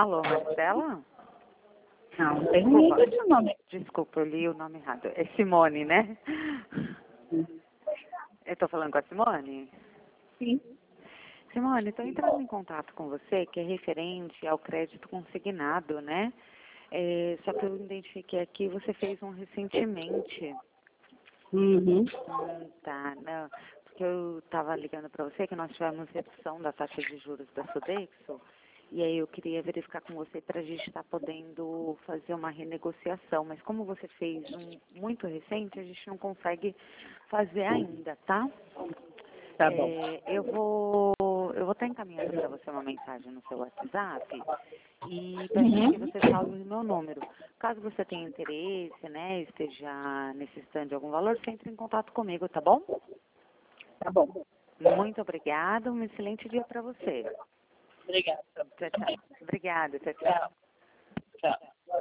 Alô, Marcela? Não, tem ninguém com esse nome. Desculpa, eu li o nome errado. É Simone, né? Eu tô falando com a Simone? Sim. Simone, estou entrando em contato com você, que é referente ao crédito consignado, né? Só que eu identifiquei aqui, você fez um recentemente. Uhum. Tá, não. Porque eu estava ligando para você que nós tivemos redução da taxa de juros da Sodexo. E aí eu queria verificar com você para a gente estar podendo fazer uma renegociação. Mas como você fez um muito recente, a gente não consegue fazer ainda, tá? Tá bom. Eu vou estar encaminhando para você uma mensagem no seu WhatsApp e peço que você salve o meu número. Caso você tenha interesse, né, esteja necessitando de algum valor, você entre em contato comigo, tá bom? Tá bom. Muito obrigada, um excelente dia para você. Obrigada. Tchau, tchau. Obrigada, tchau, tchau. Tchau. Tchau.